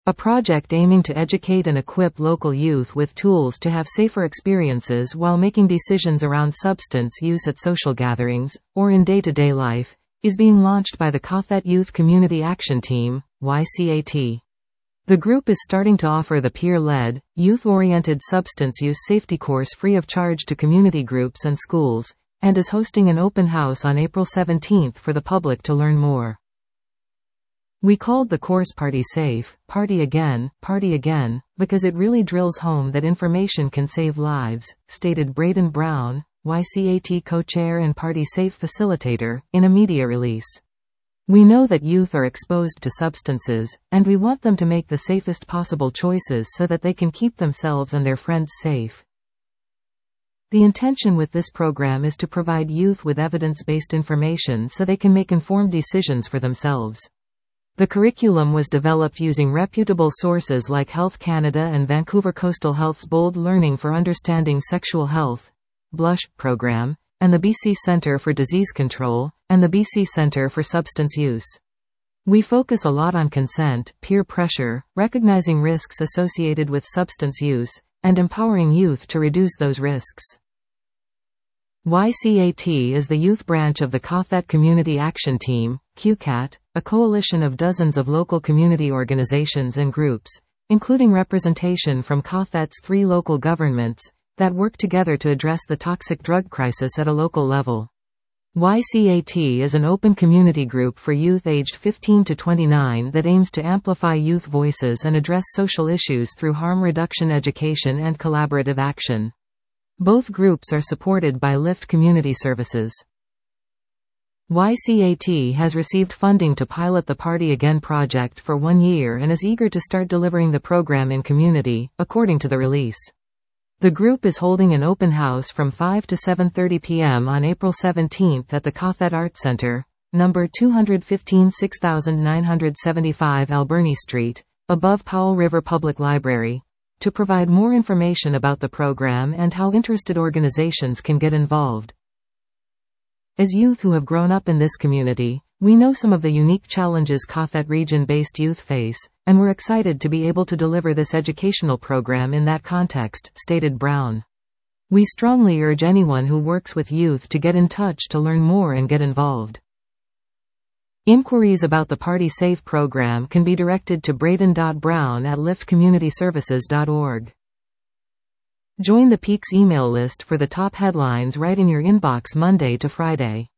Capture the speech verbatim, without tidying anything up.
a project aiming to educate and equip local youth with tools to have safer experiences while making decisions around substance use at social gatherings, or in day-to-day life, is being launched by the CATHET Youth Community Action Team, Y C A T. The group is starting to offer the peer-led, youth-oriented substance use safety course free of charge to community groups and schools, and is hosting an open house on April seventeenth for the public to learn more. We called the course Party Safe, Party Again, Party Again, because it really drills home that information can save lives, stated Braden Brown, Y C A T co-chair and Party Safe facilitator, in a media release. We know that youth are exposed to substances, and we want them to make the safest possible choices so that they can keep themselves and their friends safe. The intention with this program is to provide youth with evidence-based information so they can make informed decisions for themselves. The curriculum was developed using reputable sources like Health Canada and Vancouver Coastal Health's Bold Learning for Understanding Sexual Health (BLUSH) program, and the B C Centre for Disease Control, and the B C Centre for Substance Use. We focus a lot on consent, peer pressure, recognizing risks associated with substance use, and empowering youth to reduce those risks. Y C A T is the youth branch of the CATHET Community Action Team, Q CAT, a coalition of dozens of local community organizations and groups, including representation from CATHET's three local governments, that work together to address the toxic drug crisis at a local level. Y C A T is an open community group for youth aged fifteen to twenty-nine that aims to amplify youth voices and address social issues through harm reduction education and collaborative action. Both groups are supported by Lift Community Services. Y C A T has received funding to pilot the Party Again project for one year and is eager to start delivering the program in community, according to the release. The group is holding an open house from five to seven thirty p m on April seventeenth at the CATHET Art Center, number two fifteen six nine seven five Alberni Street, above Powell River Public Library, to provide more information about the program and how interested organizations can get involved. As youth who have grown up in this community, we know some of the unique challenges CATHET region-based youth face, and we're excited to be able to deliver this educational program in that context, stated Brown. We strongly urge anyone who works with youth to get in touch to learn more and get involved. Inquiries about the Party Safe program can be directed to braden dot brown at lift community services dot org. Join the Peaks email list for the top headlines right in your inbox Monday to Friday.